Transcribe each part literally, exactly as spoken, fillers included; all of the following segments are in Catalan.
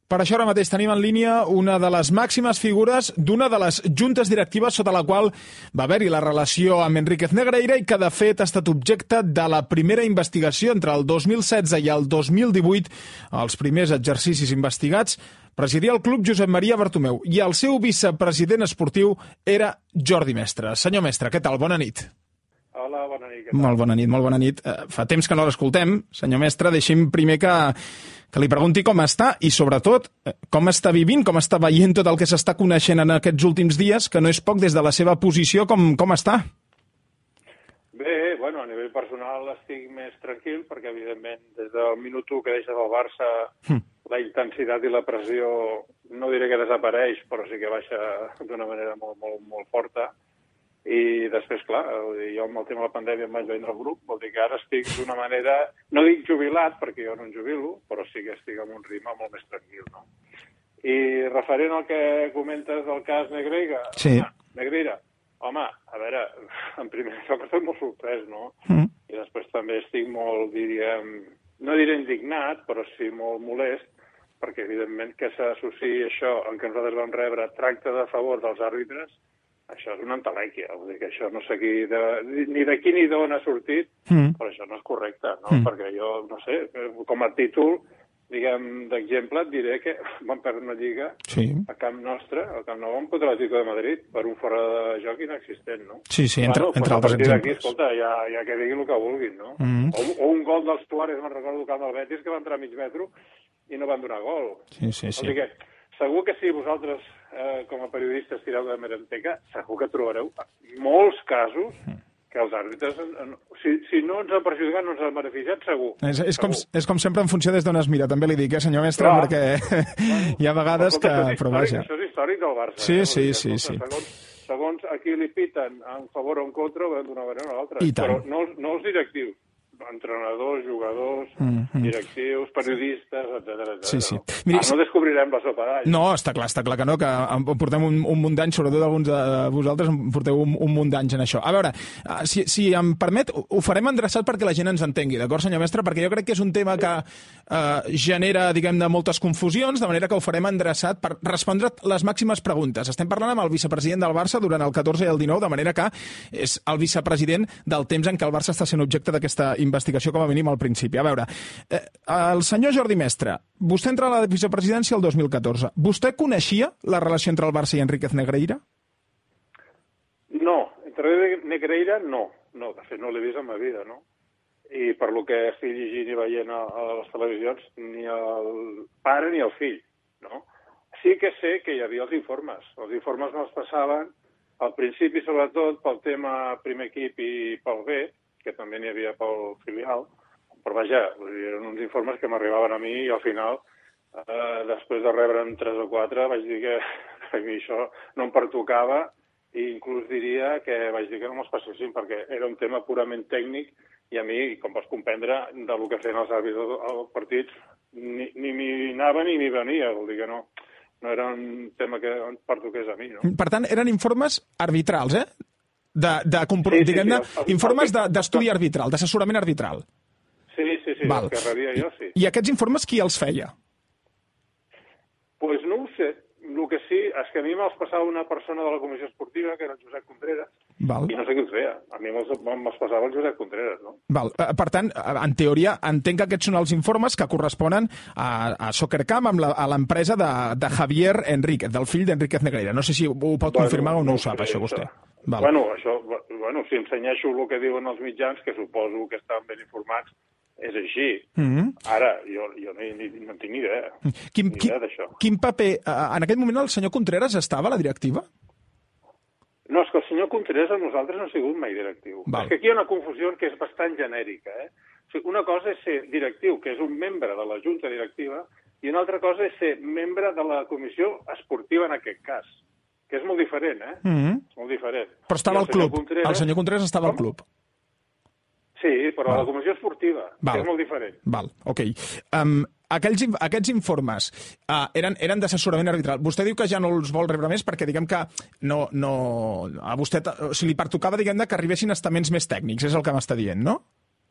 Per això ara mateix tenim en línia una de les màximes figures d'una de les juntes directives sota la qual va haver-hi la relació amb Enríquez Negreira i que, de fet, ha estat objecte de la primera investigació entre el dos mil setze i el dos mil divuit, els primers exercicis investigats. Presidia el club Josep Maria Bartomeu i el seu vicepresident esportiu era Jordi Mestre. Senyor Mestre, què tal? Bona nit. Hola, bona nit. Què tal? Molt bona nit, molt bona nit. Fa temps que no l'escoltem. Senyor Mestre, deixi'm primer que... que li pregunti com està i, sobretot, com està vivint, com està veient tot el que s'està coneixent en aquests últims dies, que no és poc des de la seva posició, com, com està? Bé, bueno, a nivell personal estic més tranquil, perquè, evidentment, des del minut u que deixa del Barça, mm. la intensitat i la pressió, no diré que desapareix, però sí que baixa d'una manera molt, molt, molt forta. I després, clar, jo amb el tema de la pandèmia em vaig vendre el grup, vol dir que ara estic d'una manera, no dic jubilat, perquè jo no em jubilo, però sí que estic amb un ritme molt més tranquil, no? I referent al que comentes del cas Negreira, sí. home, Negreira, home, a veure, en primer lloc estic molt sorprès, no? Mm. I després també estic molt, diríem, no diré indignat, però sí molt molest, perquè evidentment que s'associï això en què nosaltres vam rebre tracte de favor dels àrbitres, això és una entelèquia, vull dir que això no sé qui de, ni d'aquí ni d'on ha sortit, mm. però això no és correcte, no? Mm. Perquè jo, no sé, com a títol, diguem, d'exemple, et diré que vam perdre una lliga sí. a camp nostre, al Camp Nou amb Atlético de Madrid, per un fora de joc inexistent, no? Sí, sí, entre, bueno, entre altres exemples. Escolta, ja, ja que diguin el que vulguin, no? Mm. O, o un gol dels Tuares, me'n recordo, al camp del Betis, que va entrar a mig metro i no van donar gol. Sí, sí, sí. O sigui que, segur que si vosaltres, eh, com a periodistes, tireu de merenteca, segur que trobareu molts casos que els àrbitres, si, si no ens han perjudicat, no ens han beneficiat, segur. És, és, segur. com, és com sempre en funció des d'on es mira, també li dic, eh, senyor Mestre, clar, perquè bueno, hi ha vegades que... Però vaja. Això és històric del Barça. Sí, eh? sí, dir, sí, escolta, sí. Segons, segons a qui li piten en favor o en contra, ho d'una manera o l'altra. I tant. Però no, no els directius. Entrenadors, jugadors, mm-hmm. directius, periodistes, etcètera, etcètera. Sí, sí. No? Miri, ah, no descobrirem la sopa d'all. No, està clar, està clar que no, que portem un, un munt d'anys, sobretot alguns de vosaltres porteu un, un munt d'anys en això. A veure, si, si em permet, ho farem endreçat perquè la gent ens entengui, d'acord, senyor Mestre? Perquè jo crec que és un tema que eh, genera, diguem-ne, moltes confusions, de manera que ho farem endreçat per respondre les màximes preguntes. Estem parlant amb el vicepresident del Barça durant el catorze i el dinou, de manera que és el vicepresident del temps en què el Barça està sent objecte d'aquesta investigació, com a mínim al principi. A veure, eh, el senyor Jordi Mestre, vostè entra a la vicepresidència el dos mil catorze. Vostè coneixia la relació entre el Barça i Enríquez Negreira? No, entre Negreira no. No, de fet no l'he vist en ma vida, no? I per lo que estic llegint i veient a, a les televisions, ni el pare ni el fill, no? Sí que sé que hi havia els informes. Els informes me'ls passaven al principi, sobretot, pel tema primer equip i pel B, que també n'hi havia pel filial, però vaja, eren uns informes que m'arribaven a mi i al final, eh, després de rebre'n tres o quatre, vaig dir que, que a mi això no em pertocava i inclús diria que vaig dir que no me'ls passessin perquè era un tema purament tècnic i a mi, com pots comprendre, del que feien els àrbitres als partits, ni, ni m'hi anava ni m'hi venia, vol dir que no. No era un tema que em pertoqués a mi, no? Per tant, eren informes arbitrals, eh? De, de, sí, sí, sí, el, informes de, d'estudi arbitral, d'assessorament arbitral. Sí, sí, sí, el que rebia jo, sí. I aquests informes qui els feia? Doncs pues no ho sé. El que sí és que a mi me'ls passava una persona de la comissió esportiva, que era el Josep Contreras, Val. I no sé qui els feia. A mi me'ls, me'ls passava el Josep Contreras, no? Val. Per tant, en teoria, entenc que aquests són els informes que corresponen a, a Soccercam, amb la, a l'empresa de, de Javier Enríquez, del fill d'Enríquez Negreira. No sé si ho pot bueno, confirmar o no, no ho sap, això, vostè. Val. Bueno, això, bueno, si ensenyeixo el que diuen els mitjans, que suposo que estan ben informats, és així. Mm-hmm. Ara, jo, jo no, ni, no en tinc ni idea, quin, ni idea d'això. Quin paper... En aquest moment el senyor Contreras estava a la directiva? No, és que el senyor Contreras amb nosaltres no ha sigut mai directiu. Val. És que aquí hi ha una confusió que és bastant genèrica. Eh? O sigui, una cosa és ser directiu, que és un membre de la junta directiva, i una altra cosa és ser membre de la comissió esportiva en aquest cas, que és molt diferent, eh? Mm-hmm. És molt diferent. Però estava al club. Contreras... El senyor Contreras estava al club. Sí, però Val. A la comissió esportiva, Val. que és molt diferent. Val, ok. Um, aquells, aquests informes uh, eren, eren d'assessorament arbitral. Vostè diu que ja no els vol rebre més perquè, diguem que no, no, a vostè, o sigui, li pertocava, diguem que arribessin estaments més tècnics, és el que m'està dient, no?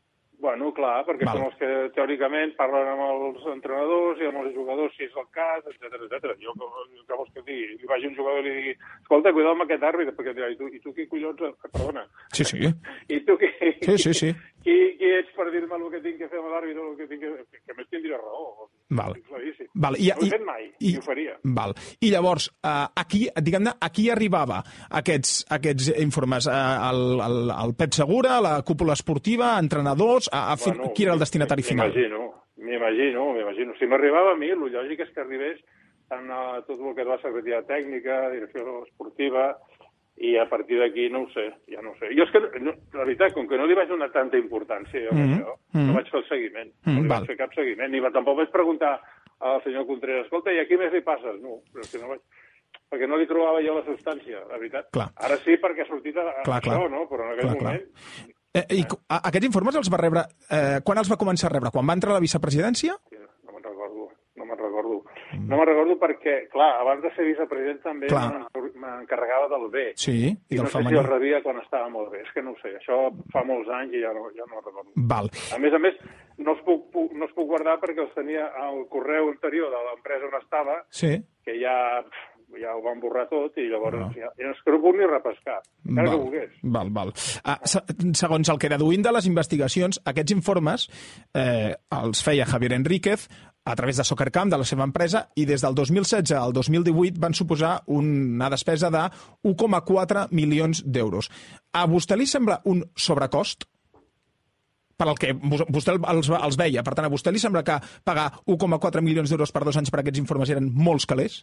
Bueno, clar, perquè Val. són els que teòricament parlen amb els entrenadors i amb els jugadors, si és el cas, etcètera, etcètera. Jo, què vols que et digui? Li vagi un jugador i li digui, escolta, cuidado amb aquest àrbitre, perquè dirà, i tu, i tu qui collons... Perdona. Sí, sí. I tu qui, Sí, sí, sí. qui, qui ets per dir-me el que tinc que fer amb l'àrbitre, el que tinc que... Que, que més tindria raó. Val. Claríssim. Val. I, no ho he i, fet mai, i, i ho faria. Val. I llavors, uh, aquí, diguem-ne, aquí arribava aquests, aquests informes? Uh, el, el, el Pep Segura, la cúpula esportiva, entrenadors... A, a fin... Bueno, qui era el destinatari final? M'imagino, m'imagino, m'imagino. Si m'arribava a mi, el lògic és que arribés en uh, tot el que és la secretaria tècnica, direcció esportiva, i a partir d'aquí no ho sé, ja no ho sé. Jo és que, no, la veritat, com que no li vaig donar tanta importància, mm -hmm. això, no mm -hmm. vaig fer el seguiment, mm -hmm. no li vaig fer cap seguiment, ni tampoc vaig preguntar al senyor Contreras, escolta, i a qui més li passes? No, però és que no vaig... perquè no li trobava jo la substància, la veritat. Clar. Ara sí, perquè ha sortit a, a clar, això, clar. no? Però en aquell clar, moment... Clar. Eh, I a, aquests informes els va rebre... Eh, quan els va començar a rebre? Quan va entrar a la vicepresidència? No me'n recordo, no me'n recordo. Mm. No me'n recordo perquè, clar, abans de ser vicepresident també m'encarregava del B. Sí, i, I del no sé femení. si el rebia quan estava molt bé. És que no ho sé, això fa molts anys i ja no, ja no ho recordo. Val. A més a més, no els puc, puc, no els puc guardar perquè els tenia al correu anterior de l'empresa on estava, sí. que ja... ja ho van borrar tot i llavors no. ja, ja és que no puc ni repescar, encara que volgués. Val, val. Ah, segons el que deduïm de les investigacions, aquests informes eh, els feia Javier Enríquez a través de Soccercamp, de la seva empresa, i des del dos mil setze al dos mil divuit van suposar una despesa de un coma quatre milions d'euros. A vostè li sembla un sobrecost? Per al que vostè els, els veia. Per tant, a vostè li sembla que pagar un coma quatre milions d'euros per dos anys per aquests informes eren molts calés?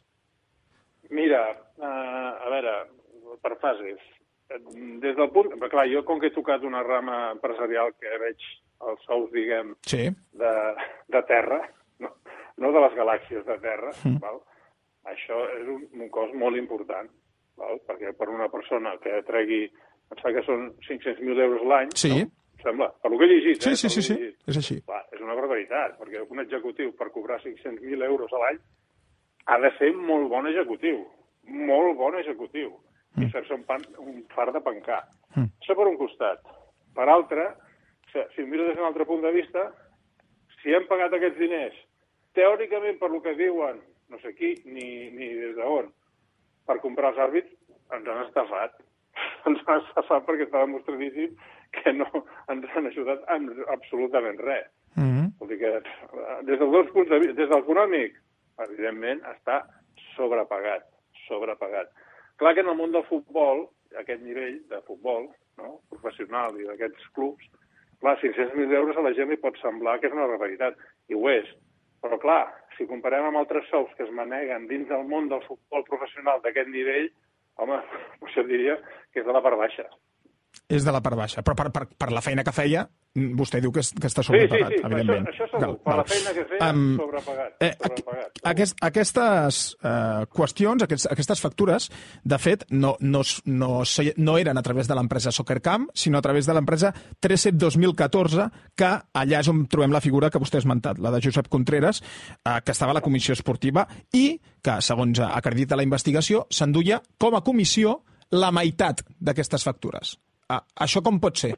Mira, uh, a veure, per fases. Des del punt... Però clar, jo com que he tocat una rama empresarial que veig els sous, diguem, sí. de, de terra, no, no de les galàxies de terra, mm. val? Això és un, un cost molt important, val? Perquè per una persona que tregui, em sembla que són cinc-cents mil euros l'any, sí. no? Sembla, per lo que he llegit, sí, eh? Sí, sí, sí, sí, és així. Clar, és una barbaritat, perquè un executiu per cobrar cinc-cents mil euros a l'any ha de ser molt bon executiu, molt bon executiu, mm. i fer-se un, pan, un far de pencar. Mm. Això per un costat. Per altre, si ho miro des d'un altre punt de vista, si hem pagat aquests diners, teòricament per lo que diuen, no sé qui, ni, ni des d'on, per comprar els àrbits, ens han estafat. Ens han estafat perquè està demostradíssim que no ens han ajudat amb absolutament res. Mm. Vol dir que des dels dos punts de vista, des de l'econòmic, evidentment, està sobrepagat, sobrepagat. Clar que en el món del futbol, aquest nivell de futbol, no? Professional i d'aquests clubs, clar, cinc-cents mil euros a la gent li pot semblar que és una barbaritat, i ho és. Però clar, si comparem amb altres sous que es maneguen dins del món del futbol professional d'aquest nivell, home, potser diria que és de la part baixa. És de la part baixa, però per, per, per la feina que feia, vostè diu que, és, que està sobrepagat, sí, sí, sí. evidentment. Això, això segur, val, per val. La feina que feia, um, sobrepagat. Eh, sobrepagat. Aquest, aquestes uh, qüestions, aquests, aquestes factures, de fet, no, no, no, no eren a través de l'empresa Soccercamp, sinó a través de l'empresa Trecep dos mil catorze, que allà és on trobem la figura que vostè ha esmentat, la de Josep Contreras, uh, que estava a la comissió esportiva i que, segons acredita la investigació, s'enduia com a comissió la meitat d'aquestes factures. Uh, això com pot ser?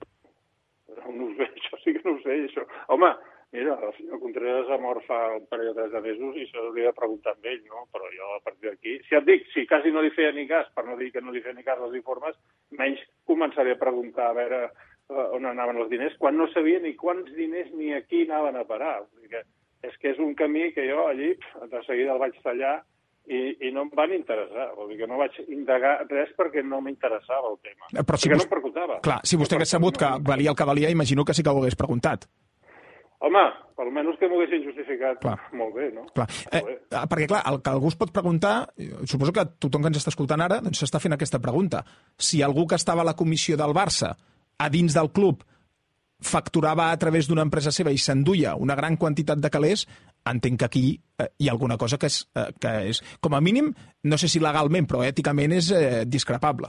No ho sé, això sí que no ho sé. Això. Home, mira, el senyor Contreras ha mort fa un parell o tres de mesos i s'hauria de preguntar amb ell, no? Però jo a partir d'aquí... Si et dic, si quasi no li feia ni cas, per no dir que no li feia ni cas als informes, menys començaré a preguntar a veure uh, on anaven els diners, quan no sabia ni quants diners ni a qui anaven a parar. O sigui que és que és un camí que jo allí de seguida el vaig tallar I, i no em van interessar. Vol dir que no vaig indagar res perquè no m'interessava el tema. Però si que vos... no em preocupava. Clar, si vostè hagués sabut que valia el que valia, imagino que sí que ho hagués preguntat. Home, per almenys que m'ho haguessin justificat clar. Molt bé, no? Clar. Eh, bé. Perquè, clar, el que algú es pot preguntar, suposo que tothom que ens està escoltant ara doncs s'està fent aquesta pregunta. Si algú que estava a la comissió del Barça, a dins del club, facturava a través d'una empresa seva i s'enduia una gran quantitat de calés, entenc que aquí eh, hi ha alguna cosa que és, eh, que és, com a mínim, no sé si legalment, però èticament és eh, discrepable.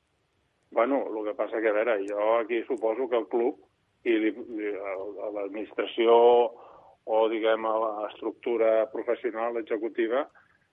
Bueno, el que passa que, a veure, jo aquí suposo que el club i li, li, l'administració o, diguem, l'estructura professional executiva,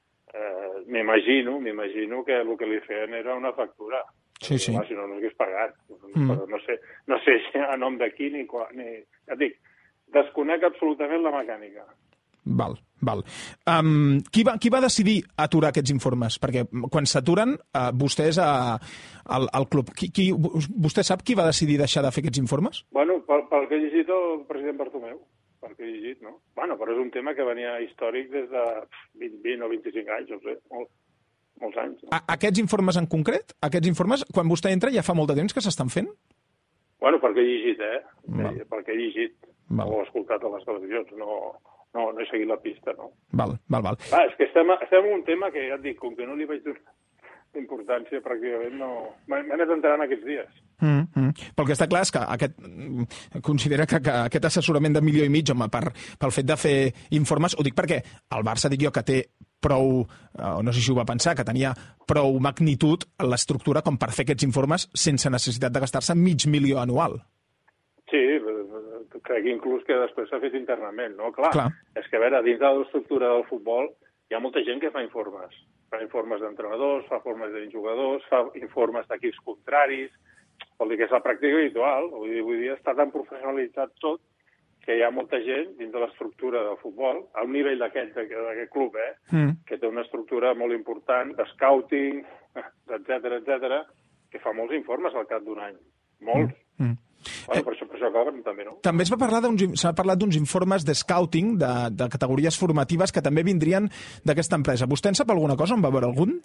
eh, m'imagino, m'imagino que el que li feien era una factura. Sí, sí. Clar, si no, no hagués pagat. Mm. Però no sé, no sé a nom de qui ni, ni, ja et dic, desconec absolutament la mecànica. Val, val. Um, qui, va, qui va decidir aturar aquests informes? Perquè quan s'aturen, uh, vostès uh, al, al club, qui, qui, vostè sap qui va decidir deixar de fer aquests informes? Bueno, pel, pel que he llegit el president Bartomeu, pel que he llegit, no? Bueno, però és un tema que venia històric des de vint, vint o vint-i-cinc anys, no sé, molt, molts anys. No? A, aquests informes en concret? Aquests informes, quan vostè entra, ja fa molt de temps que s'estan fent? Bueno, perquè he llegit, eh? Val. Perquè he llegit, Val. o he escoltat a les televisions, no... No, no he seguit la pista, no. Val, val, val. Ah, és que estem, estem en un tema que, ja et dic, com que no li vaig donar importància, pràcticament no... M'he anat entrant aquests dies. Mm, mm. Però el que està clar és que aquest, considera que, que aquest assessorament de milió i mig, home, per, pel fet de fer informes, ho dic perquè el Barça, dic jo, que té prou, eh, no sé si ho va pensar, que tenia prou magnitud en l'estructura com per fer aquests informes sense necessitat de gastar-se mig milió anual. Sí, crec inclús que després s'ha fet internament, no? Clar, Clar, és que a veure, dins de l'estructura del futbol hi ha molta gent que fa informes. Fa informes d'entrenadors, fa informes de jugadors, fa informes d'equips contraris, vol dir que és la pràctica habitual. Vull dir, avui dia està tan professionalitzat tot que hi ha molta gent dins de l'estructura del futbol, a un nivell d'aquest d'aquest club, eh, mm. que té una estructura molt important de scouting, etcètera, etcètera, que fa molts informes al cap d'un any. Molts. Mm. Bueno, per això, per això cobren, també, no? També es va parlar d'uns, s'ha parlat d'uns informes de scouting, de, de categories formatives que també vindrien d'aquesta empresa. Vostè en sap alguna cosa? En va veure algun?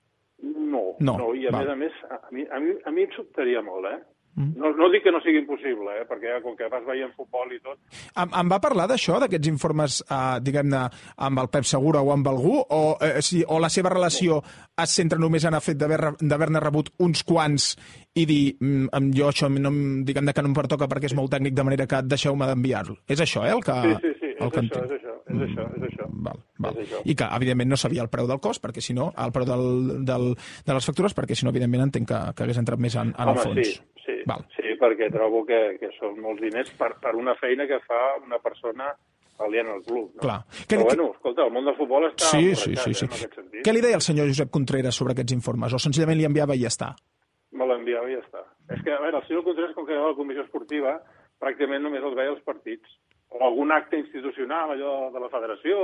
No, no, no i a val. més a més, a mi, a mi, a mi em sobtaria molt, eh? Mm. No, no dic que no sigui impossible, eh? Perquè ja, com que vas veient futbol i tot... Em, em va parlar d'això, d'aquests informes, eh, diguem-ne, amb el Pep Segura o amb algú? O, eh, si, o la seva relació es centra només en el fet d'haver-ne rebut uns quants i dir, mm, jo això no, diguem-ne que no em pertoca perquè és molt tècnic, de manera que deixeu-me d'enviar-lo. És això, eh, el que... Sí, sí, sí, és el que això, és això, és això, és això. Val, val. És això. I que, evidentment, no sabia el preu del cost, perquè si no, el preu del, del, de les factures, perquè si no, evidentment, entenc que, que hagués entrat més en, en Home, el fons. sí, sí, val. sí, perquè trobo que, que són molts diners per, per una feina que fa una persona aliena al club. No? Clar. Però, Que, bueno, escolta, el món del futbol està sí, emborratxat, sí, sí, sí. eh, en aquest sentit. Què li deia el senyor Josep Contreras sobre aquests informes? O senzillament li enviava i ja està? Me l'enviava i ja està. És que, a veure, el senyor Contreras, com que era la comissió esportiva, pràcticament només els veia els partits. O algun acte institucional, allò de la federació,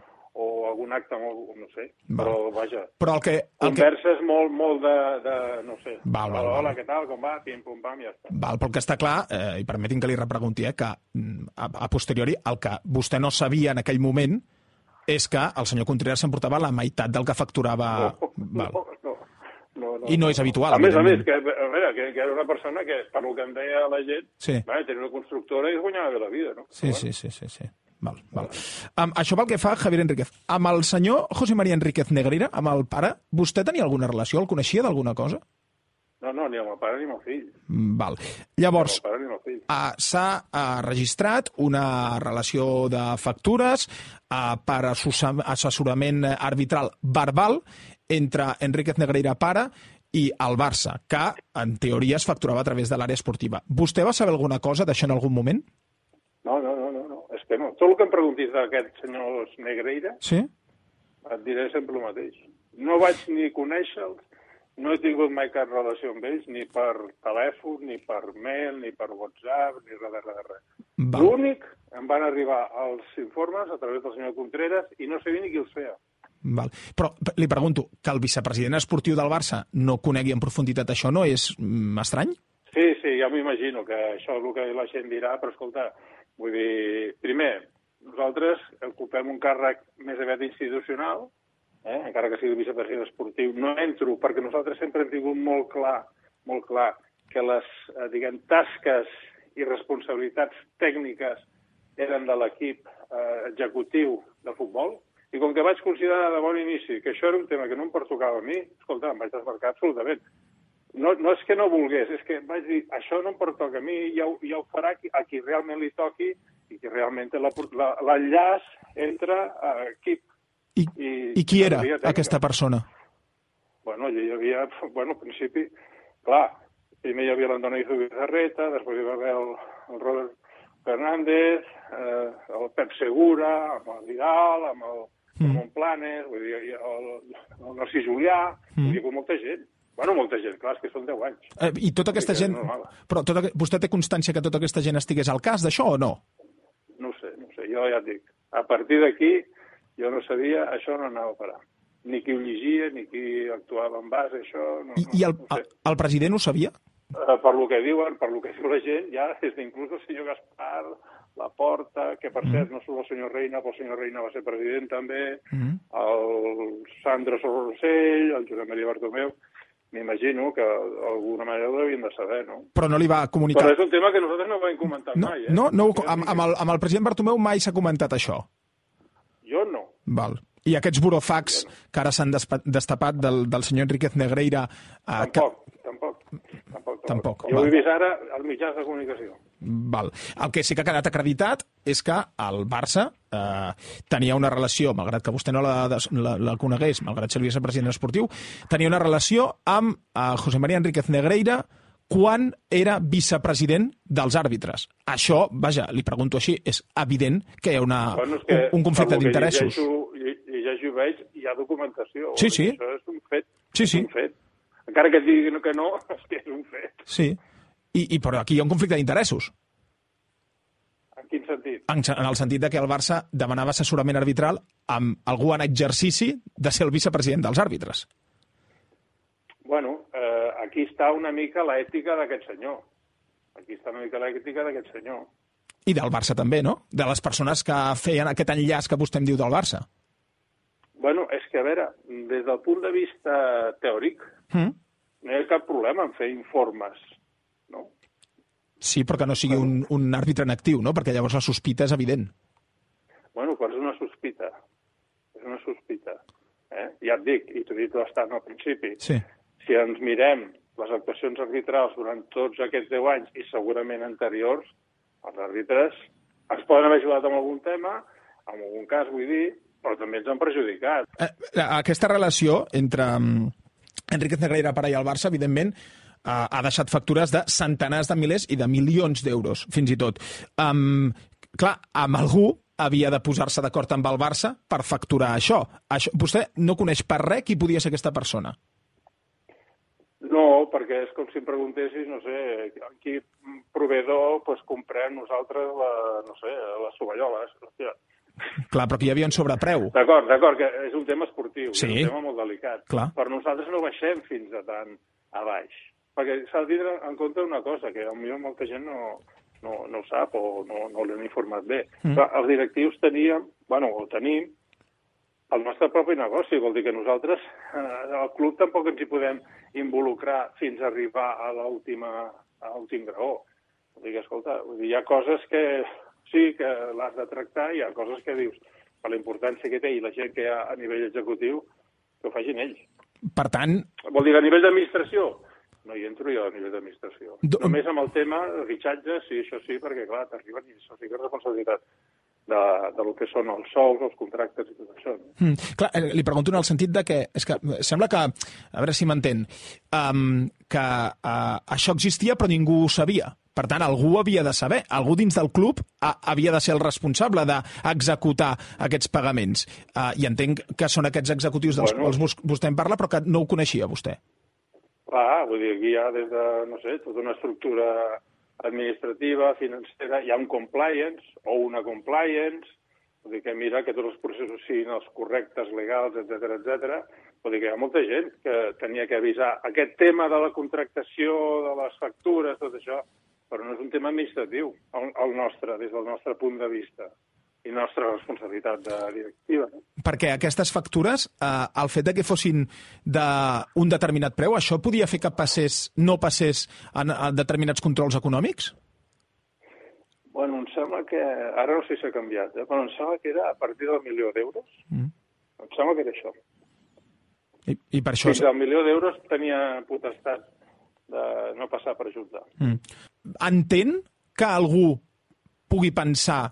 o algun acte molt, no sé, Val. però vaja. Però el que... El que... Converses molt, molt de, de no sé, Val, val, hola, val. hola, què tal, com va, pim, pum, pam, ja està. Val, però el que està clar, eh, i permetin que li repregunti, eh, que mm, a, a posteriori el que vostè no sabia en aquell moment és que el senyor Contreras s'emportava la meitat del que facturava... No, Val. no, no, no, no. I no és habitual, A més a més, evidentment. que, a veure, que, que era una persona que, per lo que em deia la gent, Sí. va, tenia una constructora i es guanyava bé la vida, no? Sí, sí, sí, sí, sí. Val, val. Um, això pel que fa a Javier Enríquez. Amb el senyor José María Enríquez Negreira, amb el pare, vostè tenia alguna relació? El coneixia d'alguna cosa? No, no, ni amb el pare ni amb el fill. Mm, Val. Llavors, Ni amb el pare ni amb el fill. uh, s'ha uh, registrat una relació de factures uh, per assossa- assessorament arbitral verbal entre Enríquez Negreira pare i el Barça, que en teoria es facturava a través de l'àrea esportiva. Vostè va saber alguna cosa d'això en algun moment? No, no, no, no, no, és que no. Tot el que em preguntis d'aquests senyors Negreira, Sí? et diré sempre el mateix. No vaig ni conèixer-los, no he tingut mai cap relació amb ells, ni per telèfon, ni per mail, ni per WhatsApp, ni res de res de res. Val. L'únic, em van arribar els informes a través del senyor Contreras i no sabia ni qui els feia. Val. Però li pregunto, que el vicepresident esportiu del Barça no conegui en profunditat això, no és mm, estrany? Sí, sí, ja m'imagino que això és el que la gent dirà, però escolta, vull dir, primer, nosaltres ocupem un càrrec més aviat institucional, eh? Encara que sigui vicepresident esportiu, no entro, perquè nosaltres sempre hem tingut molt clar, molt clar, que les, eh, diguem, tasques i responsabilitats tècniques eren de l'equip eh, executiu de futbol, i com que vaig considerar de bon inici que això era un tema que no em pertocava a mi, escolta, em vaig desmarcar absolutament. No, no és que no volgués, és que vaig dir, això no em pertoca a mi, ja, ho- ja ho farà qui, a qui realment li toqui i qui realment té la- la- l'enllaç entre eh, equip I, i... i qui era secretaria tècnica. aquesta persona? Bueno, allà hi havia, bueno, al principi, clar, primer hi havia l'Antoni Zubizarreta, després hi va haver el, el Robert Fernández, eh, el Pep Segura, amb el Vidal, amb el Mm. Ramon Planes, vull dir, el, el Narcís Julià, Mm. vull dir, com molta gent. Bueno, molta gent, clar, és que són deu anys. Eh, I tota aquesta gent... Però tota, vostè té constància que tota aquesta gent estigués al cas d'això o no? No ho sé, no ho sé. Jo ja et dic. A partir d'aquí, jo no sabia, això no anava a parar. Ni qui ho llegia, ni qui actuava en base a això... No, I, no, i el, no sé. el, el president ho sabia? Uh, per lo que diuen, per lo que diu la gent, ja des d'inclús el senyor Gaspar, la Porta, que per mm. cert no surt el senyor Reina, però el senyor Reina va ser president també, mm. el Sandro Sorrosell, el Josep Maria Bartomeu... M'imagino que d'alguna manera ho devien de saber, no? Però no li va comunicar... Però és un tema que nosaltres no vam comentar no, mai, eh? No, no amb, amb, el, amb el president Bartomeu mai s'ha comentat això. Jo no. Val. I aquests burofax no. que ara s'han destapat del, del senyor Enríquez Negreira... Eh, tampoc, que... tampoc, tampoc. Tampoc. Jo ho he vist ara als mitjans de comunicació. Val. El que sí que ha quedat acreditat és que el Barça eh, tenia una relació, malgrat que vostè no la, la, la conegués, malgrat ser el vicepresident esportiu, tenia una relació amb eh, José María Enríquez Negreira quan era vicepresident dels àrbitres. Això, vaja, li pregunto així, és evident que hi ha una, bueno, que, un, un conflicte d'interessos. Llegeixo i veig, hi ha documentació. Sí, sí. Això és un fet. Sí, sí. És un fet. Encara que et diguin que no, és que és un fet. Sí. I, i però aquí hi ha un conflicte d'interessos. En quin sentit? En, en el sentit de que el Barça demanava assessorament arbitral amb algú en exercici de ser el vicepresident dels àrbitres. Bueno, eh, aquí està una mica l'ètica d'aquest senyor. Aquí està una mica l'ètica d'aquest senyor. I del Barça també, no? De les persones que feien aquest enllaç que vostè em diu del Barça. Bueno, és que, a veure, des del punt de vista teòric, mm. no hi ha cap problema en fer informes, no? Sí, però que no sigui un, un àrbitre en actiu, no? Perquè llavors la sospita és evident. Bueno, quan és una sospita? És una sospita. Eh? Ja et dic, i t'ho he dit bastant al principi, sí. Si ens mirem les actuacions arbitrals durant tots aquests deu anys i segurament anteriors, els àrbitres ens poden haver ajudat en algun tema, en algun cas, vull dir, però també ens han perjudicat. Eh, aquesta relació entre um, Enríquez Negreira Pare i el Barça, evidentment, uh, ha deixat factures de centenars de milers i de milions d'euros, fins i tot. Um, clar, amb algú havia de posar-se d'acord amb el Barça per facturar això. això. Vostè no coneix per res qui podia ser aquesta persona? No, perquè és com si em preguntessis, no sé, quin proveïdor pues, comprem nosaltres la, no sé, les sovalloles. Hòstia. Clar, però que hi havia un sobrepreu. D'acord, d'acord, que és un tema esportiu, sí. És un tema molt delicat. Clar. Però nosaltres no baixem fins a tant a baix. Perquè s'ha de tenir en compte una cosa, que potser molta gent no, no, no ho sap o no, no l'han informat bé. Mm. Però els directius teníem, bueno, o tenim, el nostre propi negoci. Vol dir que nosaltres, eh, al club, tampoc ens hi podem involucrar fins a arribar a l'últim graó. Vol dir que, escolta, vull dir, hi ha coses que sí que l'has de tractar, hi ha coses que dius, per la importància que té i la gent que hi ha a nivell executiu, que ho facin ells. Per tant... Vol dir, a nivell d'administració, no hi entro jo a nivell d'administració. Do... Només amb el tema de fitxatge, sí, això sí, perquè, clar, t'arriben i això sí que és responsabilitat de, de lo que són els sous, els contractes i tot això. No? Mm, clar, li pregunto en el sentit de que, és que sembla que, a veure si m'entén, um, que uh, això existia però ningú ho sabia. Per tant, algú havia de saber, algú dins del club ha, havia de ser el responsable d'executar aquests pagaments. Uh, I entenc que són aquests executius dels bueno, quals vostè en parla, però que no ho coneixia vostè. Clar, vull dir, aquí hi ha des de, no sé, tota una estructura administrativa, financera, hi ha un compliance o una compliance, vull dir que mira que tots els processos siguin els correctes, legals, etcètera, etcètera. Vull dir que hi ha molta gent que tenia que avisar aquest tema de la contractació, de les factures, tot això, però no és un tema administratiu, el, el nostre, des del nostre punt de vista, i nostra responsabilitat de directiva. Perquè aquestes factures, eh, el fet de que fossin d'un determinat preu, això podia fer que passés, no passés en, en determinats controls econòmics? Bueno, em sembla que... Ara no sé si s'ha canviat, eh? Però em sembla que era a partir del milió d'euros. Mm. Em sembla que era això. I, i per això... Fins al milió d'euros tenia potestat de no passar per junta. Mm. Entén que algú pugui pensar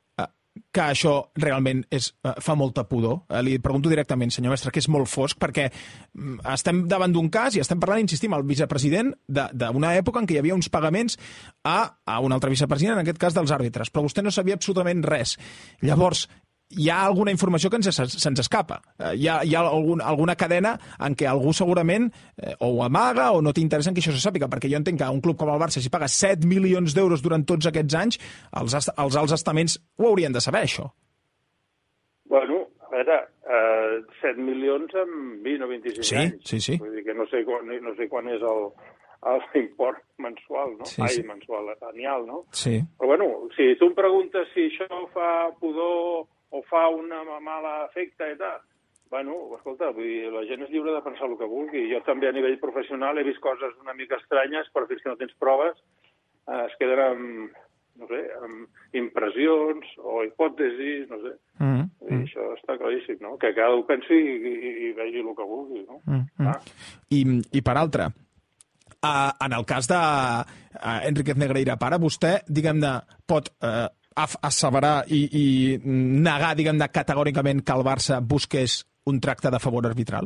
que això realment és, fa molta pudor? Li pregunto directament, senyor mestre, que és molt fosc, perquè estem davant d'un cas i estem parlant, insistim, el vicepresident d'una època en què hi havia uns pagaments a, a un altre vicepresident, en aquest cas dels àrbitres, però vostè no sabia absolutament res. Llavors, hi ha alguna informació que ens, se'ns escapa. Hi ha, hi ha algun, alguna cadena en què algú segurament eh, o ho amaga o no t'interessa que això se sàpiga, perquè jo entenc que un club com el Barça, si paga set milions d'euros durant tots aquests anys, els, els alts estaments ho haurien de saber, això. Bueno, a veure, eh, set milions en vint o vint-i-cinc sí, anys. Sí, sí, Vull dir que no sé quan, no sé quan és el, l'import mensual, no? Sí, Ai, sí. mensual, anual, no? Sí. Però bueno, si tu em preguntes si això fa pudor o fa un mal efecte i tal, bueno, escolta, vull dir, la gent és lliure de pensar el que vulgui. Jo també a nivell professional he vist coses una mica estranyes, però fins que no tens proves eh, es queden amb, no sé, amb impressions o hipòtesis, no sé. Mm -hmm. I això està claríssim, no? Que cada un pensi i, i, i vegi el que vulgui, no? Mm -hmm. ah. I, I per altra, uh, en el cas de uh, Enríquez Negreira pare, vostè, diguem-ne, pot uh, asseverar i, i negar, diguem-ne, categòricament que el Barça busqués un tracte de favor arbitral?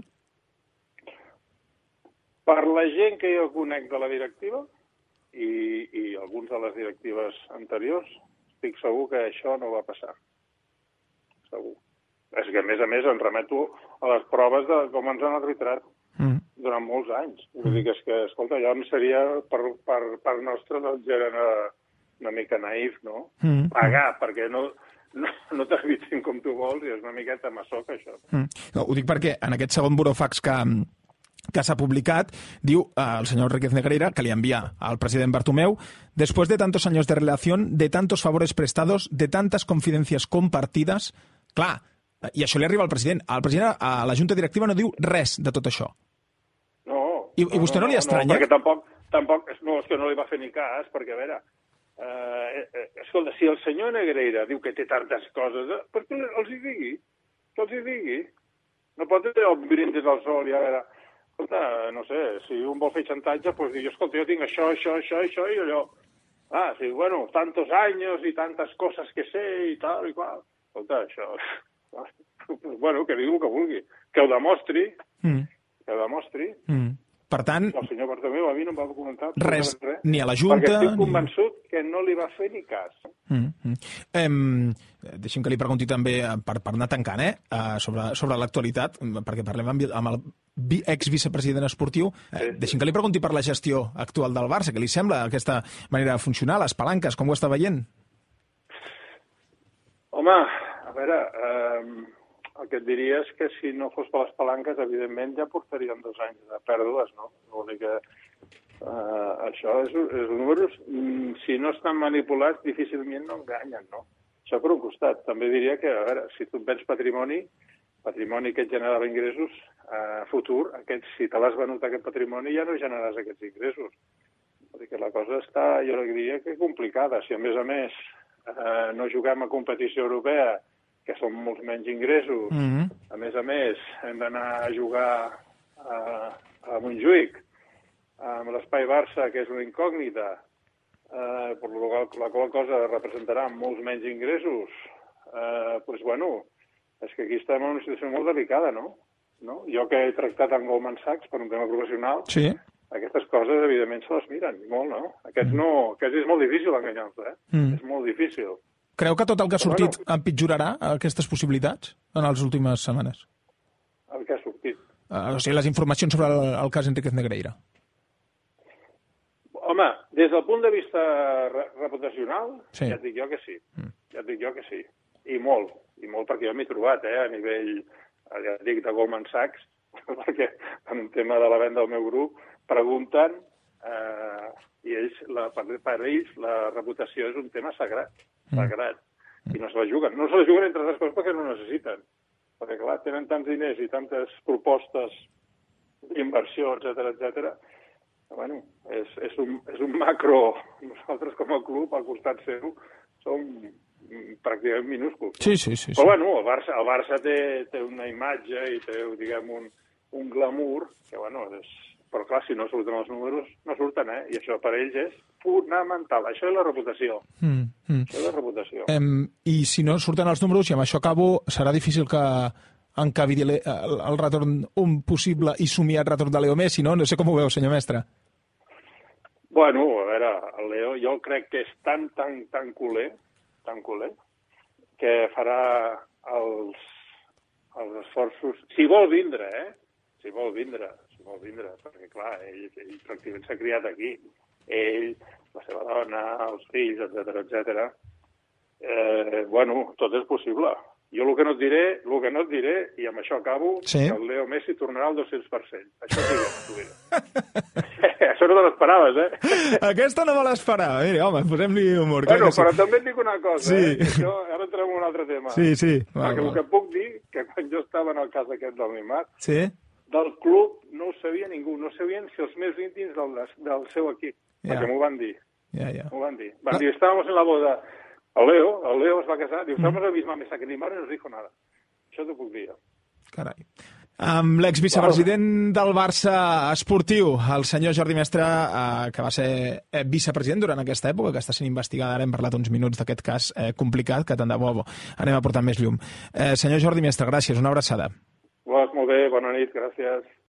Per la gent que jo conec de la directiva i, i alguns de les directives anteriors, estic segur que això no va passar. Segur. És que, a més a més, em remeto a les proves de com ens han arbitrat mm. durant molts anys. Vull dir que, és que, escolta, ja em seria, per, per, per nostre, doncs, era una, una mica naïf, no? Mm. Pagar, perquè no, no, no t'arbitin com tu vols i és una miqueta masoca, això. Mm. No, ho dic perquè en aquest segon burofax que... que s'ha publicat, diu eh, el senyor Enríquez Negreira, que li envia al president Bartomeu: después de tantos años de relación, de tantos favores prestados, de tantas confidencias compartidas... Clar, i això li arriba al president. El president a la junta directiva no diu res de tot això. No. I, i vostè no, no li estranya? No, perquè tampoc, tampoc... No, és que no li va fer ni cas, perquè, a veure... Eh, eh, escolta, si el senyor Negreira diu que té tantes coses, eh, per què els hi digui? Que els hi digui. No pot tenir el brindis al sol i a veure... Escolta, no sé, si un vol fer xantatge, doncs diu, escolta, jo tinc això, això, això, això i allò. Ah, sí, bueno, tantos años i tantes coses que sé i tal i qual. Escolta, això... Bueno, que digui el que vulgui. Que ho demostri, mm. que ho demostri. Mm. Per tant... El senyor Bartomeu a mi no em va comentar res, res, ni a la Junta... Perquè estic convençut ni... que no li va fer ni cas. Mm -hmm. em, deixi'm que li pregunti també, per, per anar tancant, eh, sobre, sobre l'actualitat, perquè parlem amb, amb el ex-vicepresident esportiu. Sí, sí. Deixi'm que li pregunti per la gestió actual del Barça. Què li sembla aquesta manera de funcionar, les palanques, com ho està veient? Home, a veure... Eh... El que et diria és que si no fos per les palanques, evidentment ja portaríem dos anys de pèrdues, no? Vol dir que uh, això és, és números, si no estan manipulats, difícilment no enganyen, no? Això per un costat. També diria que, a veure, si tu et vens patrimoni, patrimoni que et generava ingressos, a uh, futur, aquest, si te l'has venut aquest patrimoni, ja no generaràs aquests ingressos. Vol dir que la cosa està, jo diria que complicada. Si a més a més uh, no juguem a competició europea, que són molts menys ingressos. Mm-hmm. A més a més, hem d'anar a jugar a, a Montjuïc, amb l'Espai Barça, que és una incògnita, eh, per la qual cosa representarà molts menys ingressos. Eh, doncs, bueno, és que aquí estem en una situació molt delicada, no? no? Jo que he tractat amb Goldman Sachs per un tema professional, sí. Aquestes coses, evidentment, se les miren molt, no? Aquests mm. no, aquests és molt difícil enganyar-los, eh? Mm. És molt difícil. Creu que tot el que ha sortit bueno, empitjorarà aquestes possibilitats en les últimes setmanes? El que ha sortit? Uh, o sigui, les informacions sobre el, el cas Enríquez Negreira. Home, des del punt de vista re reputacional, sí. Ja et dic jo que sí. Mm. Ja et dic jo que sí. I molt. I molt perquè jo m'he trobat, eh, a nivell, ja et dic, de Goldman Sachs, perquè en un tema de la venda del meu grup pregunten, eh, i ells, la, per, per ells la reputació és un tema sagrat. sagrat, i no se la juguen. No se la juguen, entre altres coses, perquè no necessiten. Perquè, clar, tenen tants diners i tantes propostes d'inversió, etcètera, etcètera. Bueno, és, és, un, és un macro. Nosaltres, com a club, al costat seu, som pràcticament minúsculs. Sí, sí, sí. Però, bueno, el Barça, el Barça té, té una imatge i té, diguem, un, un glamour que, bueno, és... Però, clar, si no surten els números, no surten, eh? I això per ells és fonamental. Això és la reputació. Mm, mm. Això és la reputació. Um, I si no surten els números, i amb això acabo, serà difícil que encabi el, el retorn, un possible i somiat retorn de Leo Messi, no? No sé com ho veu, senyor mestre. Bueno, a veure, el Leo jo crec que és tan, tan, tan culer, tan culer, que farà els, els esforços... Si vol vindre, eh? Si vol vindre, si vol vindre, perquè, clar, ell, ell pràcticament s'ha criat aquí. Ell, la seva dona, els fills, etcètera, etcètera. Eh, bueno, tot és possible. Jo el que no et diré, el que no et diré, i amb això acabo, sí. que el Leo Messi tornarà al dos-cents per cent. Això sí que t'ho diré. Això no te l'esperaves, eh? Aquesta no me l'esperava. Mira, home, posem-li humor. Bueno, sí. però també et dic una cosa, sí. eh? Això, ara entrem en un altre tema. Sí, sí. Va, Perquè va. El que puc dir, que quan jo estava en el cas aquest del Neymar, sí. del club no ho sabia ningú, no sabien si els més íntims del, del seu equip, ja. perquè m'ho van dir. Ja, ja. M'ho van dir. Van ah. dir, estàvem en la boda... El Leo, el Leo es va casar, diu, estamos mm. a la misma mesa que Neymar no nos dijo nada. Això t'ho puc dir. Carai. Amb l'exvicepresident del Barça esportiu, el senyor Jordi Mestre, eh, que va ser eh, vicepresident durant aquesta època, que està sent investigada, ara hem parlat uns minuts d'aquest cas eh, complicat, que tant de bo anem a portar més llum. Eh, senyor Jordi Mestre, gràcies, una abraçada. Pues, molt bé, bona nit, gràcies.